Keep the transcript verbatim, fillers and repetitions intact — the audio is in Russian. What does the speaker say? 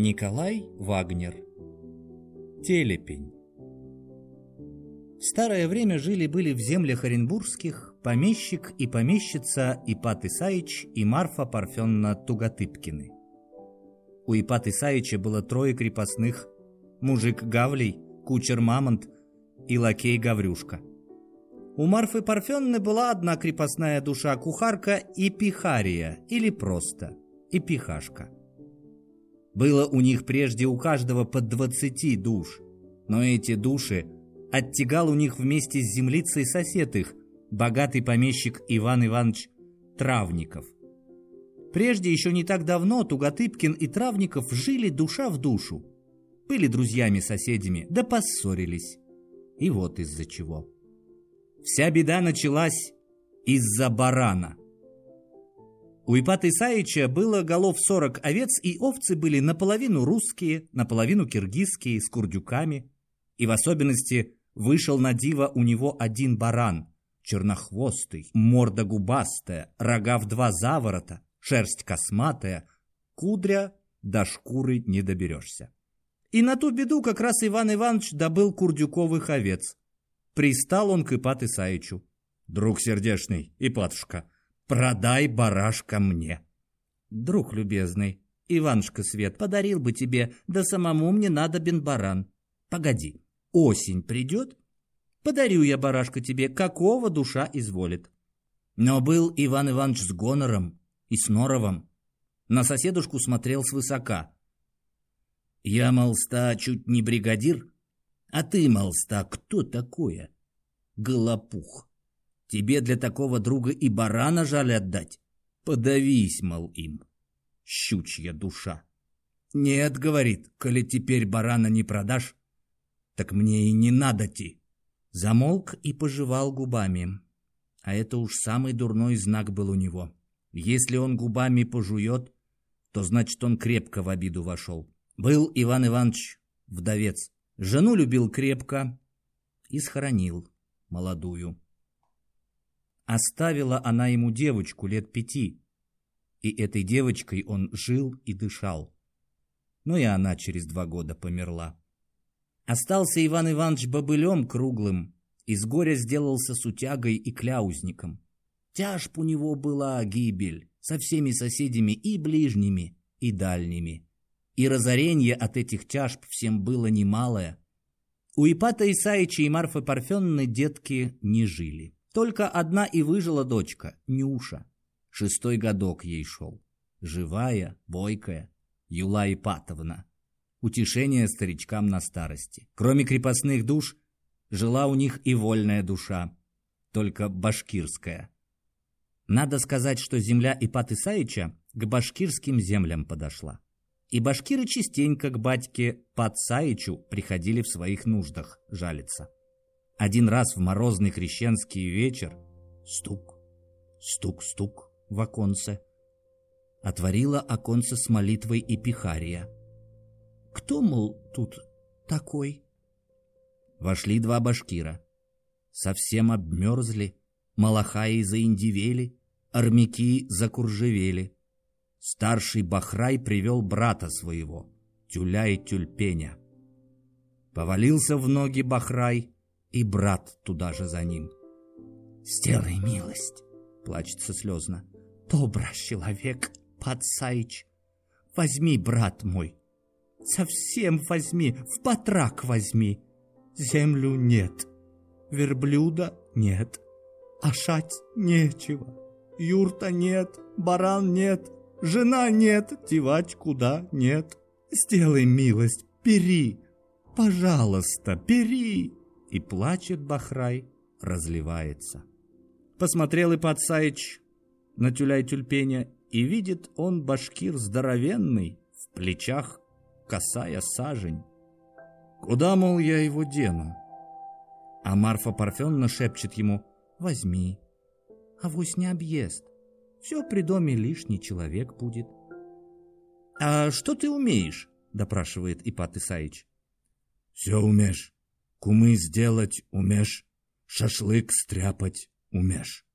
Николай Вагнер. Телепень. В старое время жили-были в землях оренбургских помещик и помещица Ипат Исаич и Марфа Парфенна Туготыпкины. У Ипат Исаича было трое крепостных: мужик Гавлий, кучер Мамонт и лакей Гаврюшка. У Марфы Парфенны была одна крепостная душа, кухарка Ипихария, или просто Ипихашка. Было у них прежде у каждого по двадцати душ, но эти души оттягал у них вместе с землицей сосед их, богатый помещик Иван Иванович Травников. Прежде, еще не так давно, Туготыпкин и Травников жили душа в душу. Были друзьями-соседями, да поссорились. И вот из-за чего. Вся беда началась из-за барана. У Ипата Исаича было голов сорок овец, и овцы были наполовину русские, наполовину киргизские, с курдюками. И в особенности вышел на диво у него один баран, чернохвостый, морда губастая, рога в два заворота, шерсть косматая, кудря до шкуры не доберешься. И на ту беду как раз Иван Иванович добыл курдюковых овец. Пристал он к Ипат Исаичу: «Друг сердечный, Ипатушка, продай барашка мне». «Друг любезный, Иванушка Свет, подарил бы тебе, да самому мне надобен баран. Погоди, осень придет, подарю я барашка тебе, какого душа изволит». Но был Иван Иванович с гонором и с норовом. На соседушку смотрел свысока. «Я, молста, чуть не бригадир, а ты, молста, кто такое? Голопух. Тебе для такого друга и барана жаль отдать? Подавись, мол, им, щучья душа». «Нет, — говорит, — коли теперь барана не продашь, так мне и не надо-ти». Замолк и пожевал губами. А это уж самый дурной знак был у него. Если он губами пожует, то значит он крепко в обиду вошел. Был Иван Иванович вдовец. Жену любил крепко и схоронил молодую. Оставила она ему девочку лет пяти, и этой девочкой он жил и дышал. Ну и она через два года померла. Остался Иван Иванович бобылем круглым, из горя сделался сутягой и кляузником. Тяжб у него была гибель со всеми соседями и ближними, и дальними. И разоренье от этих тяжб всем было немалое. У Ипата Исаича и Марфы Парфенны детки не жили. Только одна и выжила дочка, Нюша. Шестой годок ей шел. Живая, бойкая, Юла Ипатовна. Утешение старичкам на старости. Кроме крепостных душ, жила у них и вольная душа, только башкирская. Надо сказать, что земля Ипата Исаича к башкирским землям подошла. И башкиры частенько к батьке Патсаичу приходили в своих нуждах жалиться. Один раз в морозный крещенский вечер стук, стук-стук в оконце. Отворила оконце с молитвой Ипихария. «Кто, мол, тут такой?» Вошли два башкира. Совсем обмерзли, малахаи заиндивели, армяки закуржевели. Старший бахрай привел брата своего, Тюля-и-Тюльпеня. Повалился в ноги бахрай, и брат туда же за ним. «Сделай милость», — плачется слезно, — «добра человек, Патсаич, возьми, брат мой, совсем возьми, в батрак возьми. Землю нет, верблюда нет, ашать нечего, юрта нет, баран нет, жена нет, девать куда нет. Сделай милость, бери, пожалуйста, бери». И плачет бахрай, разливается. Посмотрел Ипат Исаич на Тюля-и-Тюльпеня, и видит он башкир здоровенный, в плечах косая сажень. «Куда, мол, я его дену?» А Марфа Парфенна шепчет ему: «Возьми, авось не объест, все при доме лишний человек будет». «А что ты умеешь?» — допрашивает Ипат Исаич. «Все умеешь. Кумы сделать умеешь, шашлык стряпать умеешь».